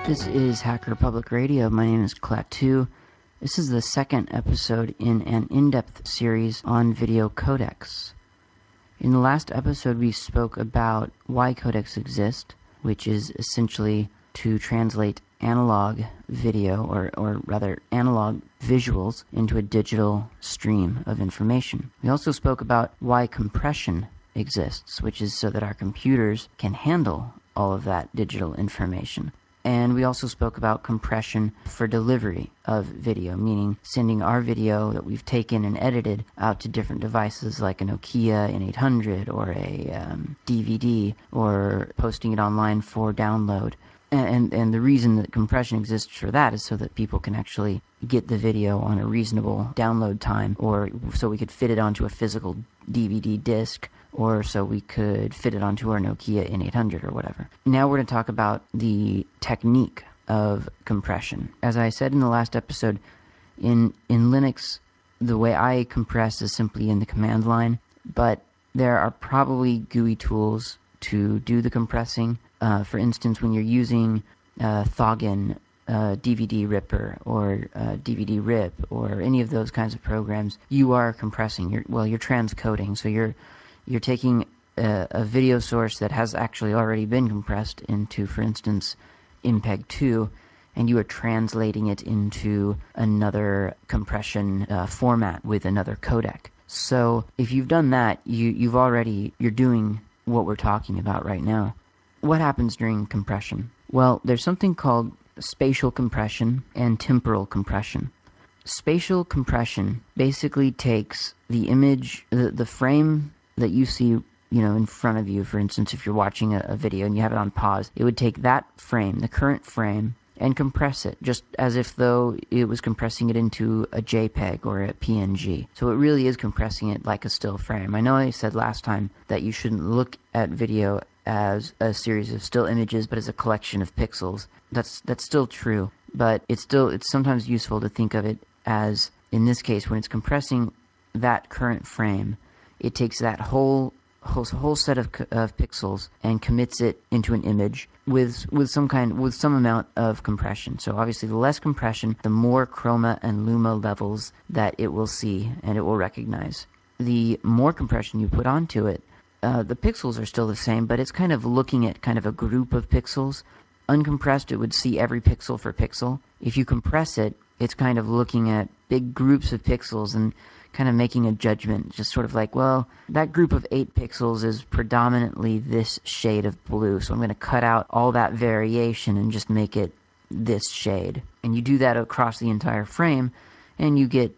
This is Hacker Public Radio. My name is Klaatu. This is the second episode in an in-depth series on video codecs. In the last episode, we spoke about why codecs exist, which is essentially to translate analog video, or rather analog visuals, into a digital stream of information. We also spoke about why compression exists, which is so that our computers can handle all of that digital information. And we also spoke about compression for delivery of video, meaning sending our video that we've taken and edited out to different devices like a Nokia N800 or a DVD, or posting it online for download. And the reason that compression exists for that is so that people can actually get the video on a reasonable download time, or so we could fit it onto a physical DVD disc, or so we could fit it onto our Nokia N800 or whatever. Now we're going to talk about the technique of compression. As I said in the last episode, in Linux, the way I compress is simply in the command line, but there are probably GUI tools to do the compressing. For instance, when you're using Thoggen, DVD Ripper, or DVD Rip, or any of those kinds of programs, you are compressing. You're transcoding. So you're taking a video source that has actually already been compressed into, for instance, MPEG-2, and you are translating it into another compression format with another codec. So if you've done that, you're doing what we're talking about right now. What happens during compression? Well, there's something called spatial compression and temporal compression. Spatial compression basically takes the image, the frame that you see, in front of you. For instance, if you're watching a video and you have it on pause, it would take that frame, the current frame, and compress it, just as if though it was compressing it into a JPEG or a PNG. So it really is compressing it like a still frame. I know I said last time that you shouldn't look at video as a series of still images, but as a collection of pixels. That's still true, but it's sometimes useful to think of it as, in this case, when it's compressing that current frame, it takes that whole set of pixels and commits it into an image with some amount of compression. So obviously, the less compression, the more chroma and luma levels that it will see and it will recognize. The more compression you put onto it, the pixels are still the same, but it's kind of looking at kind of a group of pixels. Uncompressed, it would see every pixel for pixel. If you compress it, it's kind of looking at big groups of pixels and kind of making a judgment, just sort of like, well, that group of 8 pixels is predominantly this shade of blue, so I'm going to cut out all that variation and just make it this shade. And you do that across the entire frame, and you get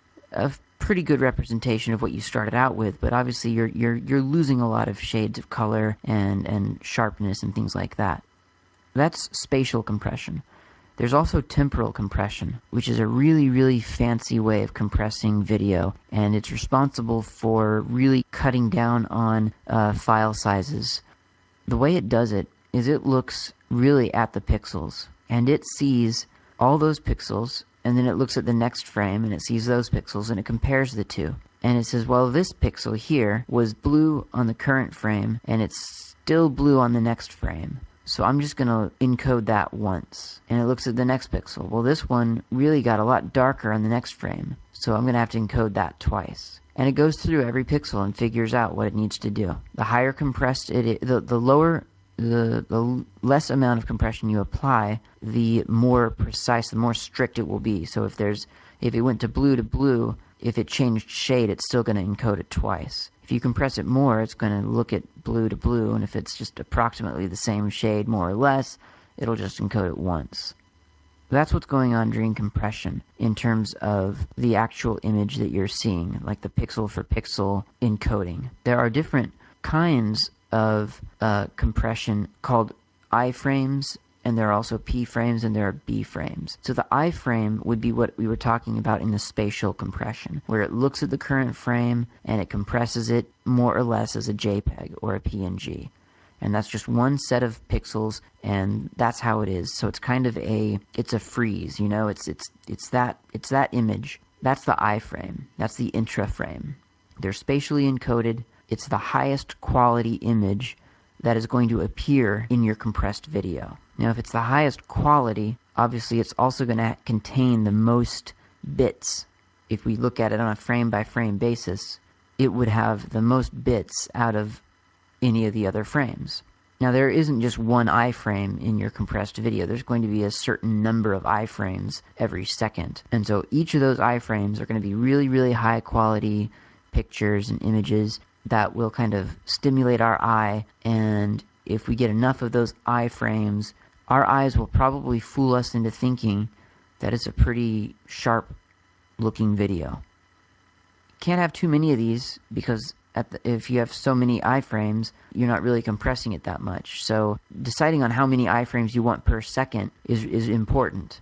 a pretty good representation of what you started out with, but obviously you're losing a lot of shades of color and sharpness and things like that. That's spatial compression. There's also temporal compression, which is a really, really fancy way of compressing video, and it's responsible for really cutting down on file sizes. The way it does it is it looks really at the pixels, and it sees all those pixels, and then it looks at the next frame, and it sees those pixels, and it compares the two. And it says, well, this pixel here was blue on the current frame, and it's still blue on the next frame. So I'm just going to encode that once. And it looks at the next pixel. Well, this one really got a lot darker on the next frame, so I'm going to have to encode that twice. And it goes through every pixel and figures out what it needs to do. The higher compressed it is, the less amount of compression you apply, the more precise, the more strict it will be. So if it went to blue, if it changed shade, it's still going to encode it twice. If you compress it more, it's going to look at blue to blue, and if it's just approximately the same shade, more or less, it'll just encode it once. That's what's going on during compression in terms of the actual image that you're seeing, like the pixel for pixel encoding. There are different kinds of compression called iframes, and there are also P frames, and there are B frames. So the iframe would be what we were talking about in the spatial compression, where it looks at the current frame and it compresses it more or less as a JPEG or a PNG. And that's just one set of pixels, and that's how it is. So it's kind of it's a freeze, it's that image. That's the iframe. That's the intraframe. They're spatially encoded. It's the highest quality image that is going to appear in your compressed video. Now, if it's the highest quality, obviously it's also going to contain the most bits. If we look at it on a frame-by-frame basis, it would have the most bits out of any of the other frames. Now, there isn't just one iframe in your compressed video. There's going to be a certain number of iframes every second. And so each of those iframes are going to be really, really high quality pictures and images that will kind of stimulate our eye. And if we get enough of those iframes, our eyes will probably fool us into thinking that it's a pretty sharp looking video. Can't have too many of these because if you have so many iframes, you're not really compressing it that much. So deciding on how many iframes you want per second is important.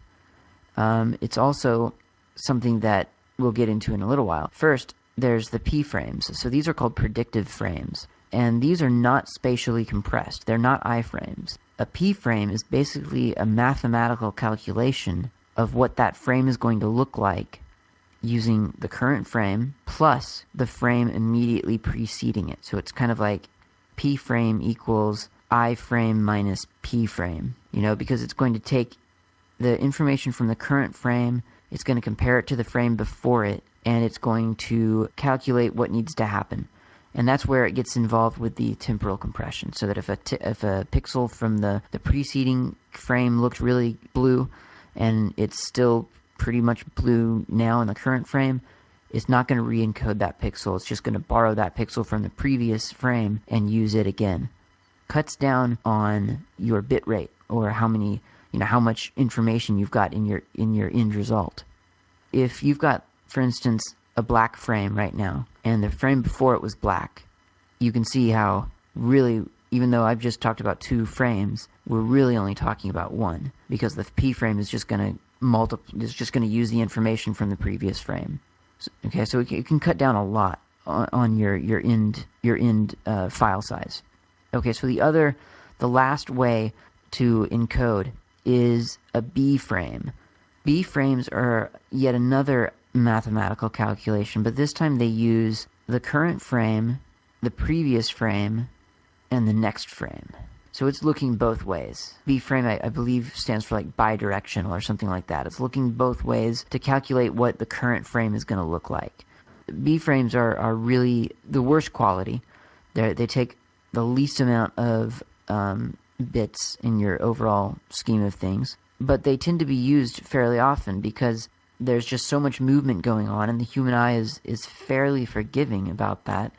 It's also something that we'll get into in a little while. First, there's the P frames. So these are called predictive frames. And these are not spatially compressed. They're not iframes. A P frame is basically a mathematical calculation of what that frame is going to look like using the current frame plus the frame immediately preceding it. So it's kind of like P frame equals I frame minus P frame, because it's going to take the information from the current frame, it's going to compare it to the frame before it, and it's going to calculate what needs to happen. And that's where it gets involved with the temporal compression, so that if a pixel from the preceding frame looked really blue and it's still pretty much blue now in the current frame, it's not going to re-encode that pixel. It's just going to borrow that pixel from the previous frame and use it again. Cuts down on your bit rate, or how much information you've got in your end result. If you've got, for instance, a black frame right now, and the frame before it was black, you can see how really, even though I've just talked about 2 frames, we're really only talking about 1, because the P frame is just going to use the information from the previous frame. So it can cut down a lot on your end file size. Okay, so the last way to encode is a B frame. B frames are yet another mathematical calculation, but this time they use the current frame, the previous frame, and the next frame. So it's looking both ways. B frame, I believe, stands for like bidirectional or something like that. It's looking both ways to calculate what the current frame is going to look like. B frames are really the worst quality. They take the least amount of bits in your overall scheme of things, but they tend to be used fairly often because there's just so much movement going on, and the human eye is fairly forgiving about that.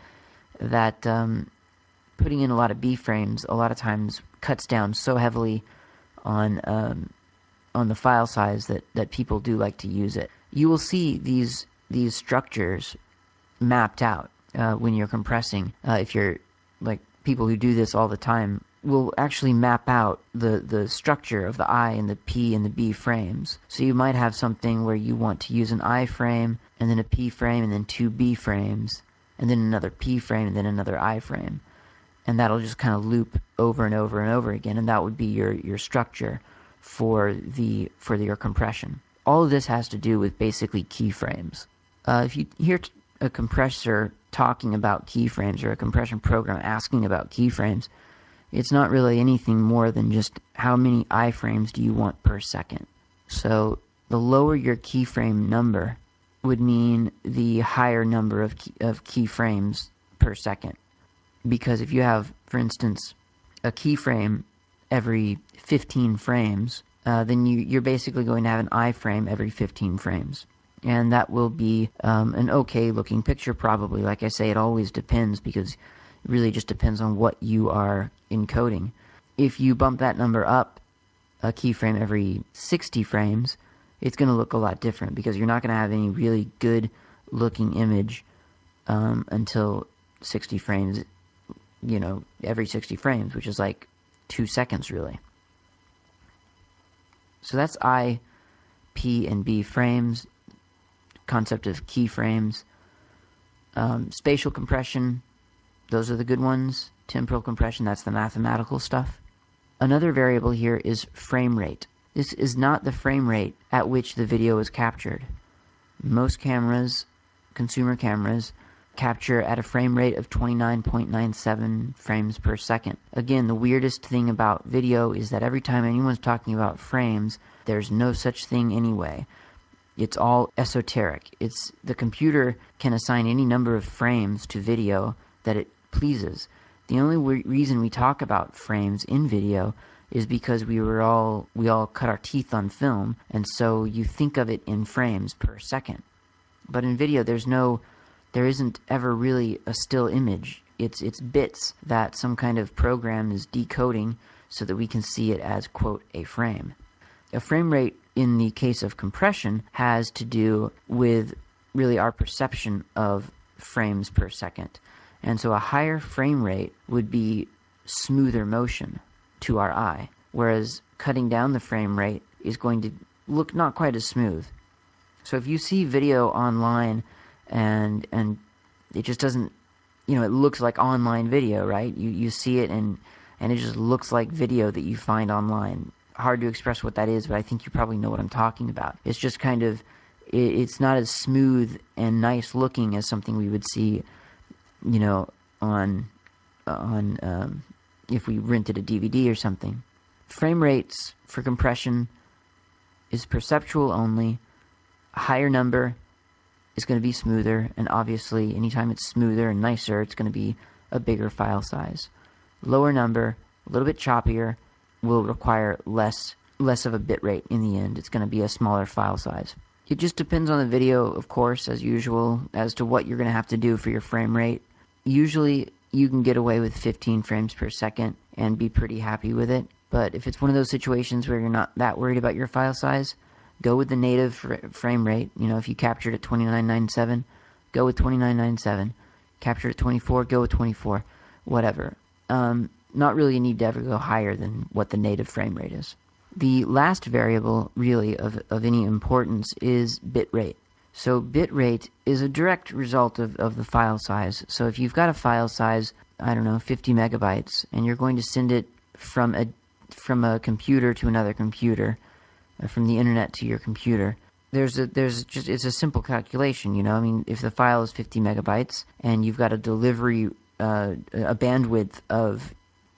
Putting in a lot of B frames a lot of times cuts down so heavily on the file size that people do like to use it. You will see these structures mapped out when you're compressing. If you're like people who do this all the time, will actually map out the structure of the I and the P and the B frames. So you might have something where you want to use an I frame, and then a P frame, and then 2 B frames, and then another P frame, and then another I frame. And that'll just kind of loop over and over and over again, and that would be your structure for your compression. All of this has to do with basically keyframes. If you hear a compressor talking about keyframes, or a compression program asking about keyframes, it's not really anything more than just how many iframes do you want per second. So the lower your keyframe number would mean the higher number of keyframes per second. Because if you have, for instance, a keyframe every 15 frames, then you're basically going to have an iframe every 15 frames. And that will be an okay looking picture probably. Like I say, it always depends, because it really just depends on what you are encoding. If you bump that number up a keyframe every 60 frames, it's going to look a lot different, because you're not going to have any really good looking image until 60 frames, every 60 frames, which is like 2 seconds really. So that's I, P, and B frames, concept of keyframes. Spatial compression, those are the good ones. Temporal compression, that's the mathematical stuff. Another variable here is frame rate. This is not the frame rate at which the video is captured. Most cameras, consumer cameras, capture at a frame rate of 29.97 frames per second. Again, the weirdest thing about video is that every time anyone's talking about frames, there's no such thing anyway. It's all esoteric. The computer can assign any number of frames to video that it pleases. The only reason we talk about frames in video is because we all cut our teeth on film, and so you think of it in frames per second. But in video, there isn't ever really a still image. It's bits that some kind of program is decoding so that we can see it as, quote, a frame. A frame rate in the case of compression has to do with really our perception of frames per second. And so a higher frame rate would be smoother motion to our eye, whereas cutting down the frame rate is going to look not quite as smooth. So if you see video online and it just doesn't, it looks like online video, right? You see it and it just looks like video that you find online. Hard to express what that is, but I think you probably know what I'm talking about. It's just kind of, it's not as smooth and nice looking as something we would see, on if we rented a DVD or something. Frame rates for compression is perceptual only. A higher number is going to be smoother, and obviously anytime it's smoother and nicer, it's going to be a bigger file size. Lower number, a little bit choppier, will require less of a bit rate in the end. It's going to be a smaller file size. It just depends on the video, of course, as usual, as to what you're going to have to do for your frame rate. Usually you can get away with 15 frames per second and be pretty happy with it, but if it's one of those situations where you're not that worried about your file size, go with the native frame rate. If you captured at 29.97, go with 29.97. Captured at 24, go with 24. Whatever. Not really a need to ever go higher than what the native frame rate is. The last variable, really, of any importance is bit rate. So bit rate is a direct result of the file size. So if you've got a file size, 50 megabytes, and you're going to send it from a computer to another computer, from the internet to your computer, it's a simple calculation, if the file is 50 megabytes and you've got a delivery, a bandwidth of,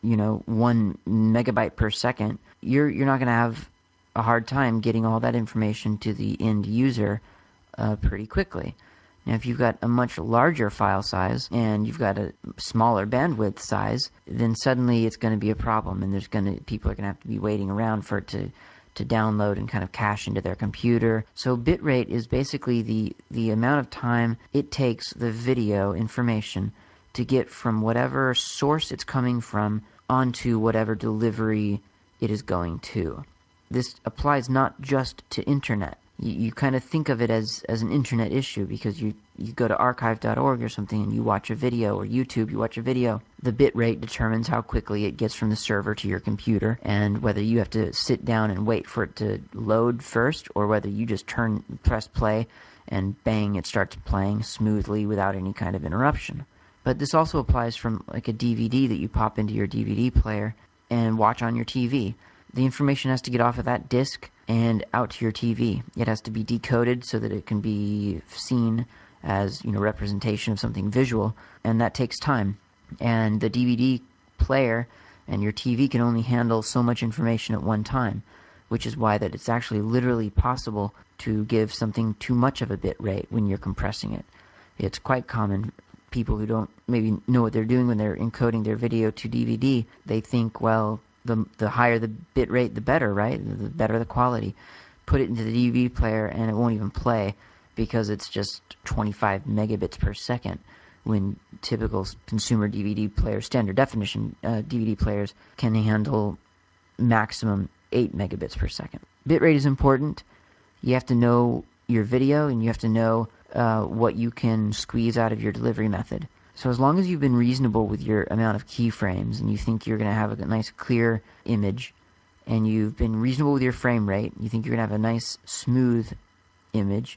1 megabyte per second, you're not going to have a hard time getting all that information to the end user pretty quickly. Now, if you've got a much larger file size and you've got a smaller bandwidth size, then suddenly it's going to be a problem, and people are going to have to be waiting around for it to download and kind of cache into their computer. So bitrate is basically the amount of time it takes the video information to get from whatever source it's coming from onto whatever delivery it is going to. This applies not just to internet. You kind of think of it as an internet issue because you go to archive.org or something and you watch a video, or YouTube, you watch a video. The bit rate determines how quickly it gets from the server to your computer, and whether you have to sit down and wait for it to load first, or whether you just press play and bang, it starts playing smoothly without any kind of interruption. But this also applies from like a DVD that you pop into your DVD player and watch on your TV. The information has to get off of that disc and out to your TV. It has to be decoded so that it can be seen as, representation of something visual, and that takes time. And the DVD player and your TV can only handle so much information at one time, which is why that it's actually literally possible to give something too much of a bit rate when you're compressing it. It's quite common. People who don't maybe know what they're doing when they're encoding their video to DVD, they think, well, the higher the bit rate, the better, right? The better the quality. Put it into the DVD player and it won't even play because it's just 25 megabits per second, when typical consumer DVD players, standard definition DVD players, can handle maximum 8 megabits per second. Bitrate is important. You have to know your video, and you have to know what you can squeeze out of your delivery method. So as long as you've been reasonable with your amount of keyframes and you think you're going to have a nice clear image, and you've been reasonable with your frame rate, you think you're going to have a nice smooth image,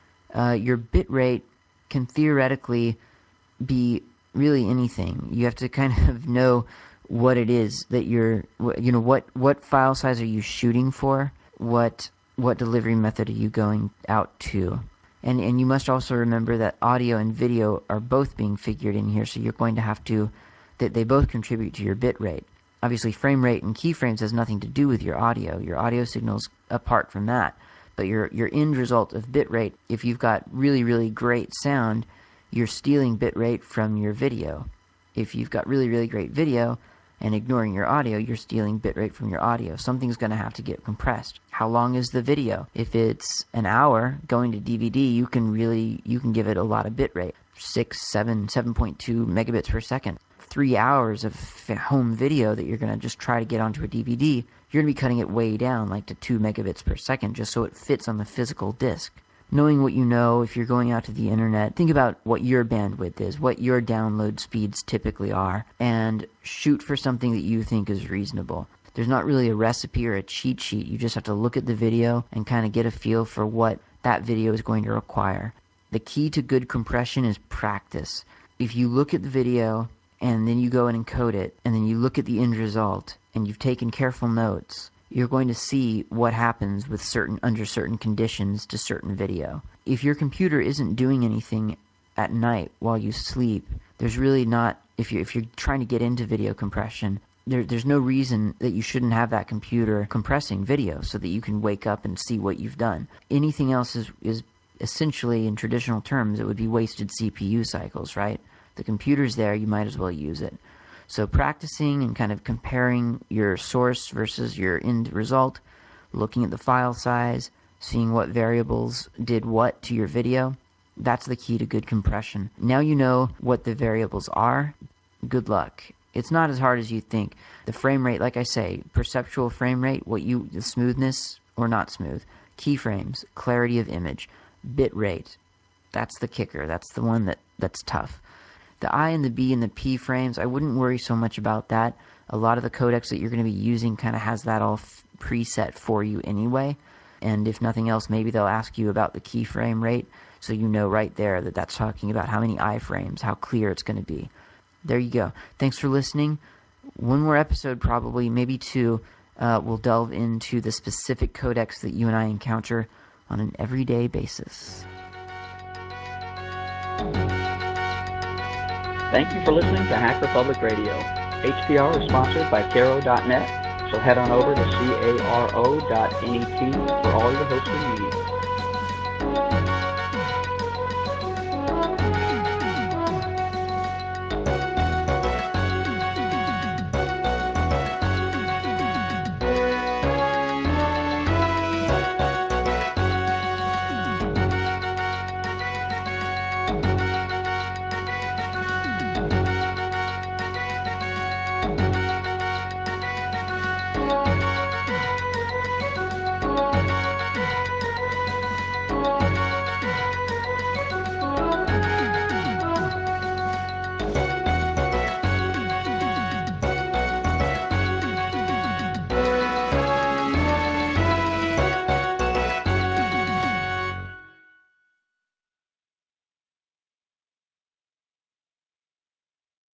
your bit rate can theoretically be really anything. You have to kind of know what it is that what file size are you shooting for, what delivery method are you going out to, And you must also remember that audio and video are both being figured in here, so you're going to have to, that they both contribute to your bit rate. Obviously, frame rate and keyframes has nothing to do with your audio. Your audio signal's apart from that. But your end result of bit rate, if you've got really, really great sound, you're stealing bit rate from your video. If you've got really, really great video and ignoring your audio, you're stealing bitrate from your audio. Something's going to have to get compressed. How long is the video? If it's an hour going to DVD, you can give it a lot of bitrate. 7.2 megabits per second. 3 hours of home video that you're going to just try to get onto a DVD, you're going to be cutting it way down, like to 2 megabits per second, just so it fits on the physical disc. Knowing what you know, if you're going out to the internet, think about what your bandwidth is, what your download speeds typically are, and shoot for something that you think is reasonable. There's not really a recipe or a cheat sheet. You just have to look at the video and kind of get a feel for what that video is going to require. The key to good compression is practice. If you look at the video and then you go and encode it, and then you look at the end result, and you've taken careful notes, you're going to see what happens with under certain conditions to certain video. If your computer isn't doing anything at night while you sleep, there's really not, if you're trying to get into video compression, there's no reason that you shouldn't have that computer compressing video so that you can wake up and see what you've done. Anything else is essentially, in traditional terms, it would be wasted CPU cycles, right? The computer's there, you might as well use it. So practicing and kind of comparing your source versus your end result, looking at the file size, seeing what variables did what to your video, that's the key to good compression. Now you know what the variables are. Good luck. It's not as hard as you think. The frame rate, like I say, perceptual frame rate, the smoothness or not smooth, keyframes, clarity of image, bit rate. That's the kicker. That's the one that's tough. The I and the B and the P frames, I wouldn't worry so much about that. A lot of the codecs that you're going to be using kind of has that all preset for you anyway. And if nothing else, maybe they'll ask you about the keyframe rate, so you know right there that that's talking about how many iframes, how clear it's going to be. There you go. Thanks for listening. One more episode, probably, maybe two, we'll delve into the specific codecs that you and I encounter on an everyday basis. Thank you for listening to Hacker Public Radio. HPR is sponsored by Caro.net, so head on over to caro.net for all your hosting needs.